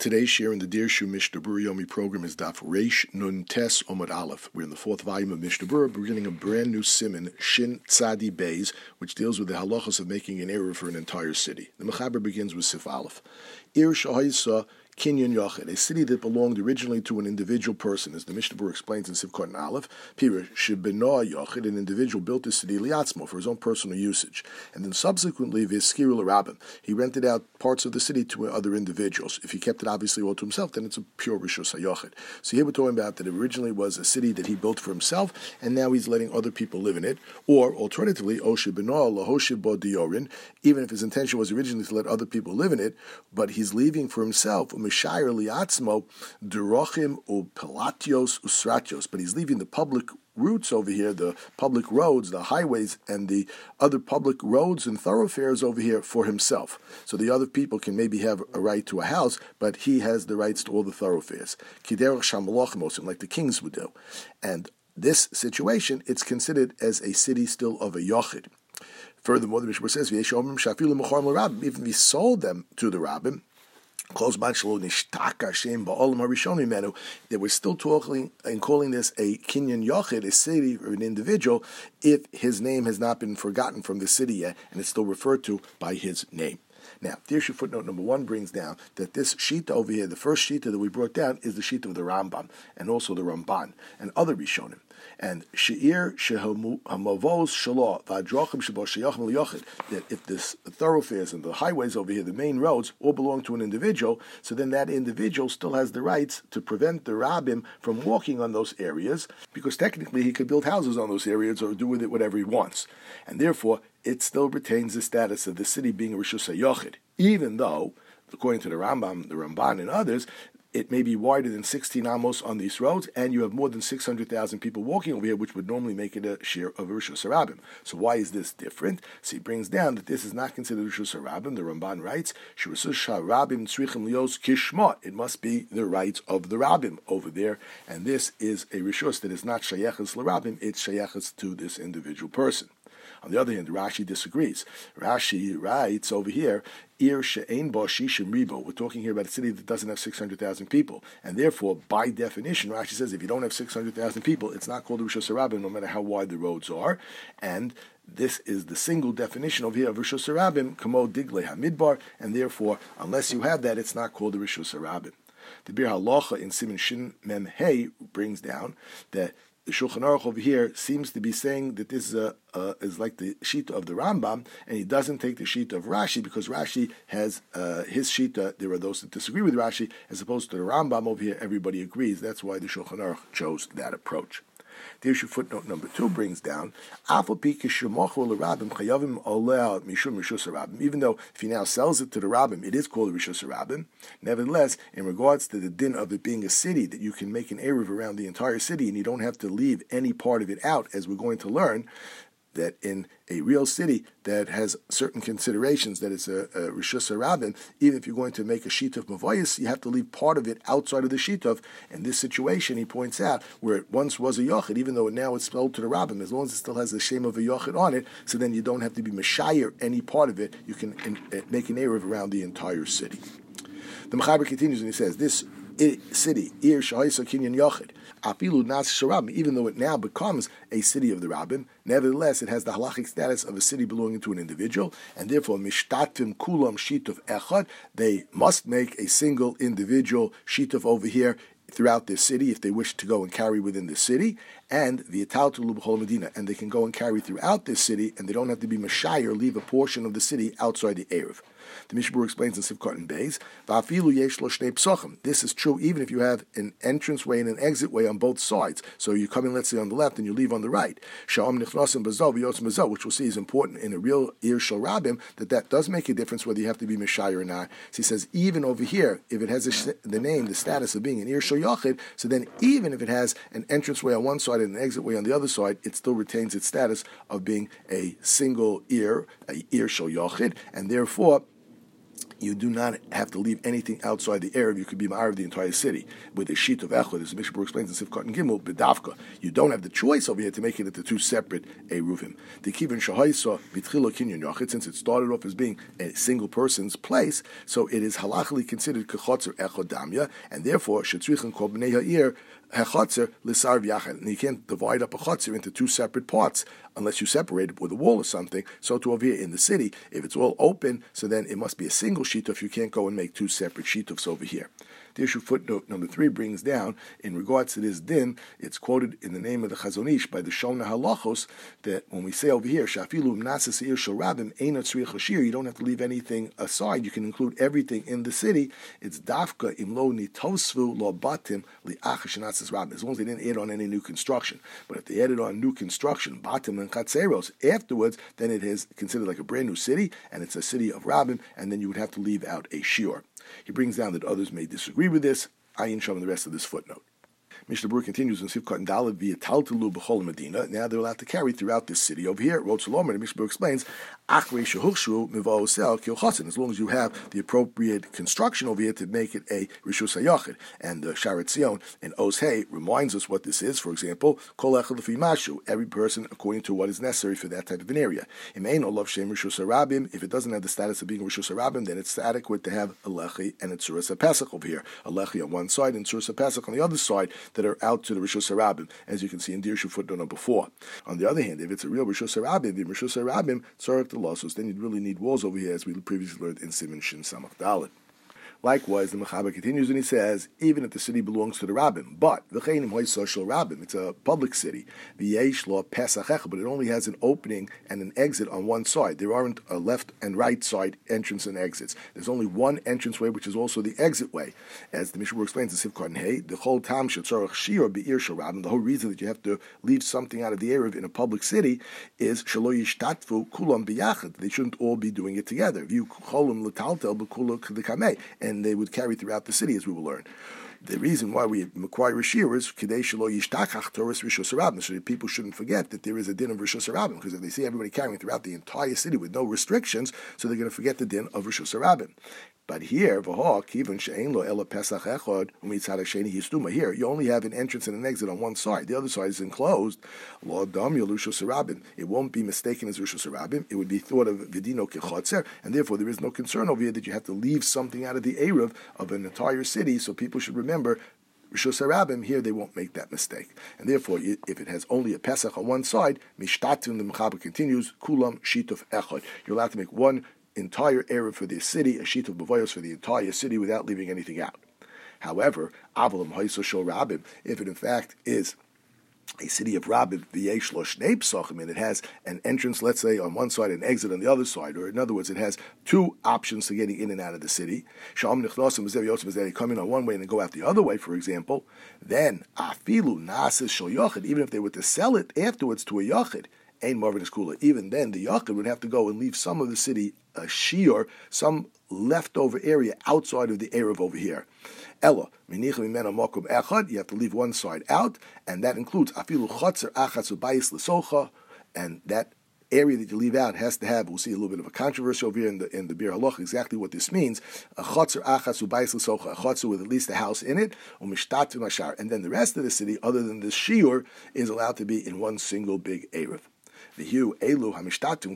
Today's share in the Dirshu Mishnah Berurah Yomi program is Daf Reish Nun Tes Omad Aleph. We're in the fourth volume of Mishnah Berurah, beginning a brand new siman, Shin Tzadi Beis, which deals with the halachas of making an eruv for an entire city. The Mechaber begins with Sif Aleph. Ir Shahaysa Kinyan Yachid, a city that belonged originally to an individual person, as the Mishnah Berurah explains in Sif Kotan Aleph. Pira Shebenoah Yachid, an individual built the city liatzmo for his own personal usage, and then subsequently V'Skir l'Rabim, he rented out parts of the city to other individuals. If he kept it obviously all to himself, then it's a pure Rishus HaYachid. So here we're talking about that it originally was a city that he built for himself, and now he's letting other people live in it. Or alternatively, Oshe Benoah Lahoshib Bo Diorin, even if his intention was originally to let other people live in it, but he's leaving for himself Mishayir liatzmo Durochim u Pelatios Usratios, but he's leaving the public routes over here, the public roads, the highways, and the other public roads and thoroughfares over here for himself. So the other people can maybe have a right to a house, but he has the rights to all the thoroughfares. Kiderach Shamalachim, like the kings would do. And this situation, it's considered as a city still of a Yochid. Furthermore, the Mishnah says, even if he sold them to the Rabbim, they were still talking and calling this a kinyan yochid, a city or an individual, if his name has not been forgotten from the city yet, and it's still referred to by his name. Now, Dirshu footnote number 1 brings down that this shita over here, the first shita that we brought down, is the shita of the Rambam, and also the Ramban, and other Rishonim. And she'ir shehamavos shalah v'adrochim shebo sheyachim liyochid, that if this thoroughfares and the highways over here, the main roads, all belong to an individual, so then that individual still has the rights to prevent the rabbim from walking on those areas, because technically he could build houses on those areas or do with it whatever he wants. And therefore, it still retains the status of the city being a Rishus HaYachid, even though, according to the Rambam, the Ramban, and others, it may be wider than 16 amos on these roads, and you have more than 600,000 people walking over here, which would normally make it a share of a Rishus HaRabim. So why is this different? So he brings down that this is not considered Rishus HaRabim. The Ramban writes, Rishus HaRabim tzrichim lios kishma. It must be the rights of the Rabbim over there, and this is a Rishus that is not Shayeches l'Rabbim, it's Shayeches to this individual person. On the other hand, Rashi disagrees. Rashi writes over here, Ir she'ein bo shishim ribo. We're talking here about a city that doesn't have 600,000 people. And therefore, by definition, Rashi says if you don't have 600,000 people, it's not called Rishus HaRabim, no matter how wide the roads are. And this is the single definition over here of Rishus HaRabim, kamo digle hamidbar, and therefore, unless you have that, it's not called the Rishus HaRabim. The Bir Halacha in Siman Shin Mem Hey brings down that the Shulchan Aruch over here seems to be saying that this is like the shita of the Rambam, and he doesn't take the shita of Rashi because Rashi has his shita. There are those that disagree with Rashi, as opposed to the Rambam over here. Everybody agrees. That's why the Shulchan Aruch chose that approach. The issue footnote number 2 brings down, even though if he now sells it to the Rabbim, it is called Rishus HaRabim. Nevertheless, in regards to the din of it being a city, that you can make an eruv around the entire city and you don't have to leave any part of it out, as we're going to learn, that in a real city that has certain considerations, that it's a Rishus HaRabim, even if you're going to make a sheet of Mavayis, you have to leave part of it outside of the sheet of. In this situation, he points out, where it once was a Yochid, even though now it's sold to the Rabbim, as long as it still has the shame of a Yochid on it, so then you don't have to be Meshayir any part of it, you can make an eruv around the entire city. The Mechaber continues and he says, this city, Ir Shahisa Kinyan Yochid, Apilu Nas Sharabim, even though it now becomes a city of the Rabbim, nevertheless it has the halachic status of a city belonging to an individual, and therefore Mishtatvim Kulam Shituf Echad, they must make a single individual Shituf over here throughout this city if they wish to go and carry within the city, and V'yataltu B'chol Medina, and they can go and carry throughout this city, and they don't have to be Mashayir, leave a portion of the city outside the Erev. The Mishnah Berurah explains in Sivkot and Beis, Va'afilu yesh lo shnei psochim. This is true even if you have an entranceway and an exit way on both sides. So you come in, let's say, on the left, and you leave on the right. Sha'am nichnasim b'zo v'yotzim b'zo, which we'll see is important in a real Ir Shel Rabim, that does make a difference whether you have to be Meshayir or not. So he says, even over here, if it has the name, the status of being an Ir Shel Yachid, so then even if it has an entranceway on one side and an exit way on the other side, it still retains its status of being a single Ir Shel Yachid, and therefore you do not have to leave anything outside the Erev. You could be ma'ariv the entire city with a sheet of echad, as the Mishnah explains in Sifkat and Gimel, b'davka. You don't have the choice over here to make it into two separate eruvim. The kivin shahaisa b'tchilo kinyan yachid, since it started off as being a single person's place, so it is halachically considered kechotzer echad damya, and therefore shetzrichin kol b'nei ha'ir hechotzer l'sarv yachad. And you can't divide up a chotzer into two separate parts unless you separate it with a wall or something. So to over here in the city, if it's all open, so then it must be a single shituf. You can't go and make two separate shitufs over here. The issue footnote number 3 brings down, in regards to this din, it's quoted in the name of the Chazon Ish by the Shona Halachos, that when we say over here, Shafilu Mnasis Ir Shel Rabim Eina Tzriach Hashir, you don't have to leave anything aside, you can include everything in the city. It's Dafka Imlo Nitosvu Lo Batim Li'ach Shanatzis Rabim, as long as they didn't add on any new construction. But if they added on new construction, Batim and Chatzeros, afterwards, then it is considered like a brand new city, and it's a city of Rabim, and then you would have to leave out a shiur. He brings down that others may disagree with this. Ayin Shom in the rest of this footnote. Mishnah Berurah continues in Sivkot and Daled via Taltalu b'chol Medina. Now they're allowed to carry throughout this city. Over here, Rot Shalom, and Mishnah Berurah explains, Achrei shehuchshu mivao sel kil chasen. As long as you have the appropriate construction over here to make it a Rishus HaYachid. And the Sharet Zion in Oz Hay reminds us what this is. For example, Kol echad lefi mashu. Every person according to what is necessary for that type of an area. Im ein olav shem Rishus HaRabim. If it doesn't have the status of being Rishus HaRabim, then it's adequate to have a lechi and a tzuras HaPesach over here. A lechi on one side and tzuras HaPesach on the other side, that are out to the Rishus HaRabim, as you can see in Dirshu footnote number 4. On the other hand, if it's a real Rishus HaRabim, the Rishus HaRabim, tzarek the losses, then you'd really need walls over here, as we previously learned in Siman Shin Samach Dalet. Likewise, the Mechaber continues and he says, even if the city belongs to the Rabbim, but v'cheinim hoysa shel Rabbim, it's a public city, v'yesh lo pesach echad, but it only has an opening and an exit on one side. There aren't a left and right side entrance and exits. There's only one entranceway, which is also the exit way. As the Mishnah explains in Sivkot and Hay, the whole tam shetzorach shiur be'ir shel Rabbim, the whole reason that you have to leave something out of the Erev in a public city is shelo yishtatfu kulam biyachad. They shouldn't all be doing it together. V'yu cholim l'taltel b'kula k'dekamei, and they would carry throughout the city, as we will learn. The reason why we require a shiur is Kidei Shelo Yishtakach Torah Rishus HaRabim, so that people shouldn't forget that there is a din of Rishus HaRabim, because if they see everybody carrying throughout the entire city with no restrictions, so they're going to forget the din of Rishus HaRabim. But here, here you only have an entrance and an exit on one side. The other side is enclosed. It won't be mistaken as Rishus HaRabim. It would be thought of Vidino Kechotzer, and therefore there is no concern over here that you have to leave something out of the Erev of an entire city, so people should remember Rishus HaRabim. Here they won't make that mistake. And therefore, if it has only a Pesach on one side, Mishtatun, the Mechaber continues, Kulam Shituf Echad. You're allowed to make one entire area for the city, a sheet of bavayos for the entire city without leaving anything out. However, Avalam Haiso Shel Rabim, if it in fact is a city of Rabim, v'yesh lo shnei psachim, and it has an entrance, let's say, on one side and exit on the other side, or in other words, it has two options to getting in and out of the city. Sha'am nichnasim v'zev yotzim v'zev, they come in on one way and then go out the other way, for example. Then, afilu nasis shel yochid, even if they were to sell it afterwards to a yochid, Ein Marvin is cooler. Even then, the Yachid would have to go and leave some of the city, a shiur, some leftover area outside of the Erev over here. Ella, you have to leave one side out, and that includes afilu chotzer achatz ubayis l'socha, and that area that you leave out has to have, we'll see a little bit of a controversy over here in the Bir Halacha, exactly what this means. A chotzer achatz ubayis l'socha, a chotzer with at least a house in it, umishtat mashar, and then the rest of the city, other than the shiur, is allowed to be in one single big Erev. And the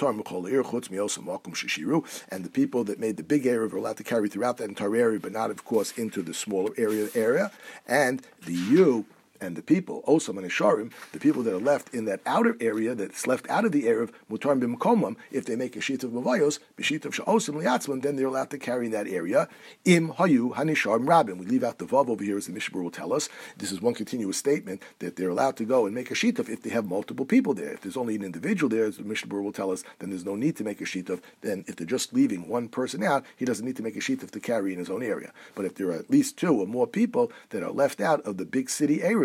people that made the big area are allowed to carry throughout that entire area, but not, of course, into the smaller area. And the and the people, Osam and Isharim, the people that are left in that outer area that's left out of the Erev, Mutar b'Mekomam, if they make a sheet of Mavayos, b'shit of Sha'osim li'atzman, then they're allowed to carry in that area. Im hayu hanisharim rabim. We leave out the Vav over here, as the Mishnah will tell us. This is one continuous statement that they're allowed to go and make a sheet of if they have multiple people there. If there's only an individual there, as the Mishnah will tell us, then there's no need to make a sheet of. Then if they're just leaving one person out, he doesn't need to make a sheet of to carry in his own area. But if there are at least two or more people that are left out of the big city Erev,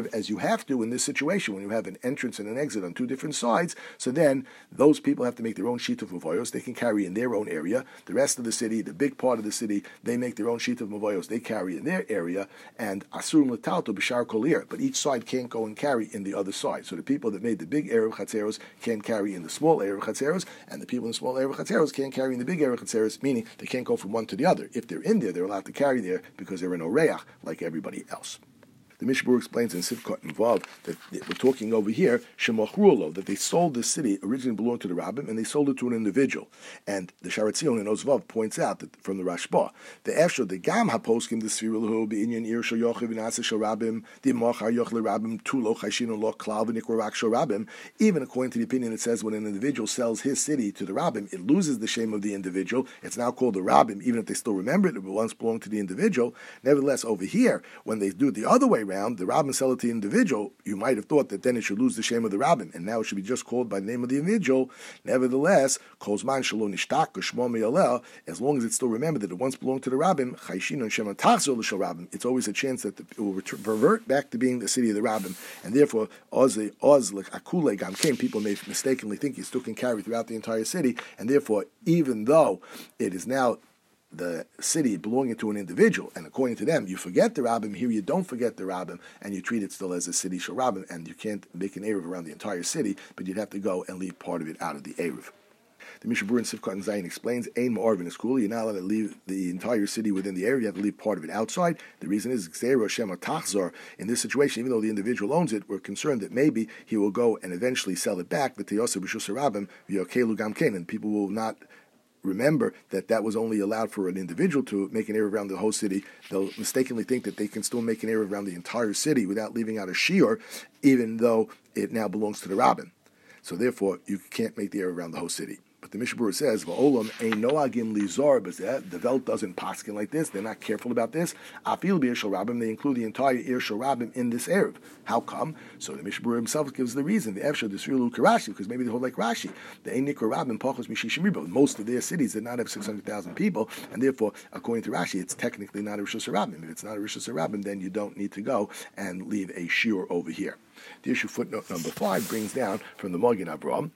as you have to in this situation when you have an entrance and an exit on two different sides. So then those people have to make their own sheet of mavoyos. They can carry in their own area. The rest of the city, the big part of the city, they make their own sheet of mavoyos. They carry in their area, and asurim l'talto b'shar kolir. But each side can't go and carry in the other side. So the people that made the big Erev Chatzeros can't carry in the small Erev Chatzeros, and the people in the small Erev Chatzeros can't carry in the big Erev Chatzeros, meaning they can't go from one to the other. If they're in there, they're allowed to carry there because they're in Oreach like everybody else. The Mishnah explains in Sivkot and Vav that we're talking over here, Shemachrulo, that they sold this city, originally belonged to the Rabbim, and they sold it to an individual. And the Sharatzion in Ozvav points out that from the Rashba, the Efsho, the Gam HaPoskim, the Svirulahu, B'inyan Ir Shal Yochiv, Nasa Shal Rabbim, the Machar Yochel Rabbim, Tulo Chashino Lo Klav, Nikwarak Shal Rabbim, even according to the opinion, it says when an individual sells his city to the Rabbim, it loses the shame of the individual. It's now called the Rabbim, even if they still remember it once belonged to the individual. Nevertheless, over here, when they do it the other way around, the Rabbim sell it to the individual, you might have thought that then it should lose the shame of the Rabbim, and now it should be just called by the name of the individual. Nevertheless, Kozman Shalom Nishtaq Shmo Me'alel, as long as it's still remembered that it once belonged to the Rabbim, Chayshin and Shema Tachzor L'Shal Rabbim, it's always a chance that it will revert back to being the city of the Rabbim, and therefore Oz like Akule Gam Kem, people may mistakenly think he still can carry throughout the entire city, and therefore even though it is now the city belonging to an individual, and according to them, you forget the Rabbim, here you don't forget the Rabbim, and you treat it still as a city Shal Rabbim, and you can't make an Erev around the entire city, but you'd have to go and leave part of it out of the Erev. The Mishnah Berurah in Sivkot and Zayin explains, Ein Ma'arvin is cool, you're not allowed to leave the entire city within the area, you have to leave part of it outside. The reason is, Gzeiro Shema Tachzor, in this situation, even though the individual owns it, we're concerned that maybe he will go and eventually sell it back, but Teyosa B'Shus Rabbim, V'Yokelu Gam Ken, and people will not remember that was only allowed for an individual to make an Erev around the whole city. They'll mistakenly think that they can still make an Erev around the entire city without leaving out a shiur, even though it now belongs to the Rabbin. So therefore, you can't make the Erev around the whole city. But the Mishnah Berurah says, "Va'olam ein noagim lizar b'zeh." The Velt doesn't paskin like this. They're not careful about this. Afil b'ir shel Rabbim. They include the entire Ir shel Rabbim in this erev. How come? So the Mishnah Berurah himself gives the reason. The Efshar disrilu Karashi, because maybe they hold like Rashi. The ein nikra Rabbim pachos mishishim ribo. Most of their cities did not have 600,000 people, and therefore, according to Rashi, it's technically not a Rishus Rabbim. If it's not a Rishus Rabbim, then you don't need to go and leave a shiur over here. The issue footnote number 5 brings down from the Magen Avraham.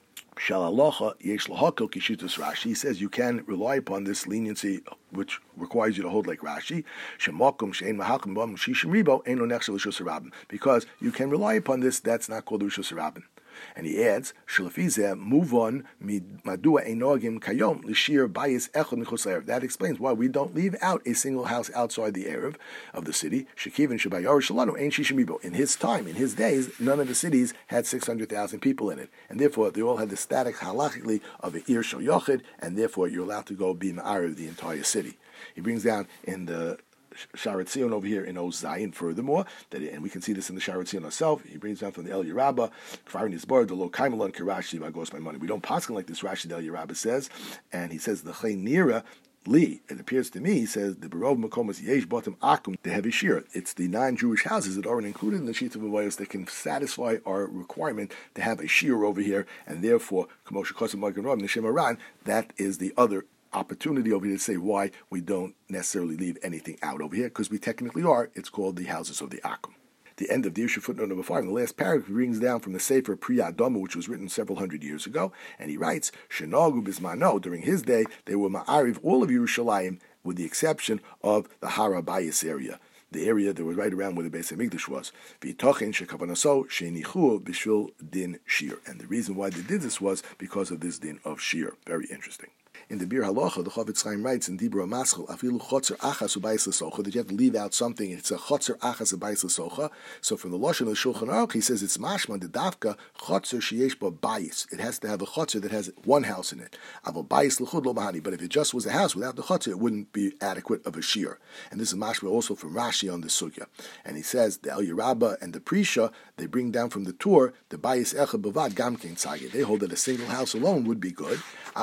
He says you can rely upon this leniency, which requires you to hold like Rashi, because you can rely upon this. That's not called Rishus Rabbim. And he adds, move on, that explains why we don't leave out a single house outside the Erev of the city. In his time, in his days, none of the cities had 600,000 people in it. And therefore, they all had the static halachically of an Ir Shal Yochid, and therefore you're allowed to go be Ma'arev the entire city. He brings down in the Sharat Zion over here in Ozayin, furthermore, and we can see this in the Sharat Zion herself. He brings down from the El Yerabba, Kfar Nizbar, the Lo Kaimalon Karashi, Vagos my money. We don't paskin like this Rashi, the El Yerabba says, and he says the Chaynira Li. It appears to me, he says the Barov Makomas Yesh Bottom Akum, the heavy shear. It's the non-Jewish houses that aren't included in the sheet of Avayos that can satisfy our requirement to have a shear over here, and therefore, Kamosha Kosim Magen Rav Neshem Aran, that is the other opportunity over here to say why we don't necessarily leave anything out over here, because we technically are. It's called the houses of the Akum. The end of the issue footnote number 5, in the last paragraph, he brings down from the Sefer Pri Adama, which was written several hundred years ago, and he writes, Shenagu Bismano, during his day, they were Ma'ariv all of Yerushalayim, with the exception of the Harabayis area, the area that was right around where the Beis HaMikdash was. And the reason why they did this was because of this din of shear. Very interesting. In the Bir Halacha, the Chofetz Chaim writes in Dibra Maschel, Afilu Chotzer Achas Ubayis L'Socha, that you have to leave out something. It's a Chotzer Achas Ubayis L'Socha. So from the Lashon of the Shulchan Aruch, he says it's Mashman the Davka Chotzer Sheyesh Ba Bayis. It has to have a Chotzer that has one house in it. Aval Bayis L'Chud Lo Mahani. But if it just was a house without the Chotzer, it wouldn't be adequate of a shear. And this is Mashma also from Rashi on the Sugya. And he says the El Yerabba and the Prisha, they bring down from the Tur the Bayis Echad Bavad Gamkein Tzagir. They hold that a single house alone would be good.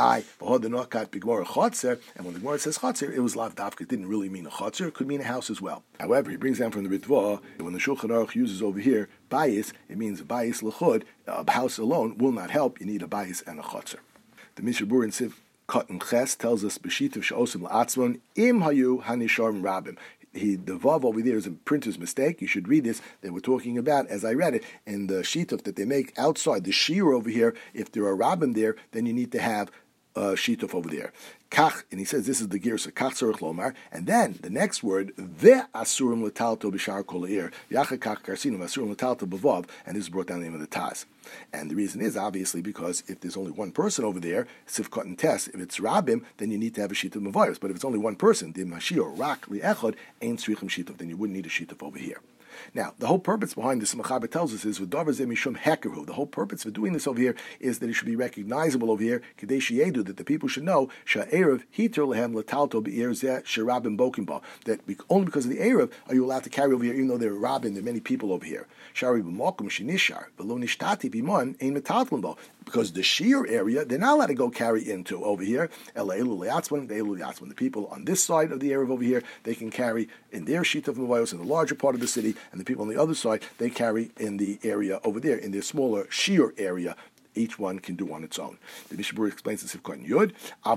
And when the Gemara says chotzer, it was lav dafka. It didn't really mean a chotzer. It could mean a house as well. However, he brings down from the Ritva, when the Shulchan Aruch uses over here bayis, it means bayis l'chud. A house alone will not help. You need a bayis and a chotzer. The Mishnah Berurah in Siv Katan Ches tells us b'shitav she'osim la'atzmon im hayu hanisharim rabim. the vav over there is a printer's mistake. You should read this. They were talking about, as I read it, in the shituf that they make outside, the shir over here, if there are rabbim there, then you need to have shituf over there. Kach, and he says this is the girsa, kach tzorich lomar, and then the next word, ve'asurim l'talto b'shar kol ha'ir, yachar kach karsinim asurim l'talto b'vav, and this is brought down the name of the Taz. And the reason is obviously because if there's only one person over there, sifkot and test, if it's rabbim, then you need to have a shituf mavayos. But if it's only one person, the mashir rak li'echad ain't tzrichim shituf, then you wouldn't need a shituf over here. Now, the whole purpose behind this, Mechaber tells us, is with Davar Zeh Mishum Hekeru. The whole purpose for doing this over here is that it should be recognizable over here, Kadesh Yedu, that the people should know, Sha'erev Hiter Lehem Latalto Be'er Zeh Sherabim Bokimba, that only because of the Erev are you allowed to carry over here, even though there are Rabbim, there are many people over here. Shari B'mokum Shinishar, V'lo Nishtati B'mon, Ein Metatlimbo. Because the sheer area, they're not allowed to go carry into over here. The people on this side of the Erev over here, they can carry in their sheet of Mavayos in the larger part of the city, and the people on the other side, they carry in the area over there, in their smaller sheer area. Each one can do on its own. The Mishnah Berurah explains this in Yud.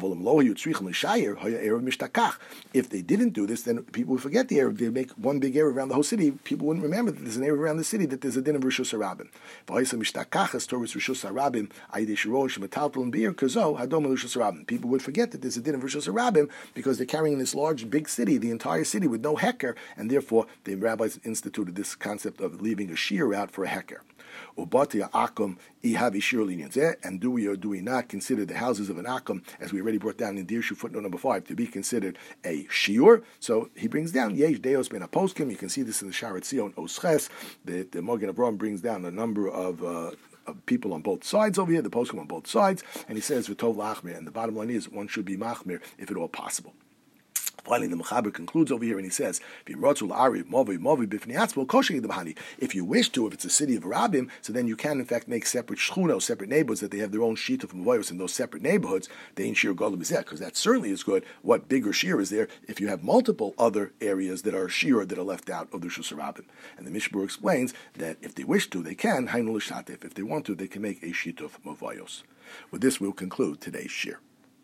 If they didn't do this, then people would forget the Erev. They'd make one big Erev around the whole city. People wouldn't remember that there's an Erev around the city, that there's a din of Rishus Harabim. People would forget that there's a din of Rishus Harabim because they're carrying this large, big city, the entire city, with no heker, and therefore the rabbis instituted this concept of leaving a shear out for a heker. And do we or do we not consider the houses of an akum, as we already brought down in Dirshu footnote number 5, to be considered a shiur? So he brings down Yesh Deos Ben Aposkim. You can see this in the Sharat Zion Osches. The Magen Avraham brings down a number of people on both sides over here, the poskim on both sides, and he says V'tov lachmir. And the bottom line is one should be machmir if at all possible. Finally, the Mechaber concludes over here and he says, if you wish to, if it's a city of Rabbim, so then you can in fact make separate shchunos, separate neighborhoods, that they have their own sheet of mavoyos in those separate neighborhoods, they ain't shir golem is because that certainly is good. What bigger shir is there if you have multiple other areas that are shir that are left out of the Shus Rabbim? And the Mishnah Berurah explains that if they wish to, they can, if they want to, they can make a sheet of mavoyos. With this, we'll conclude today's shir.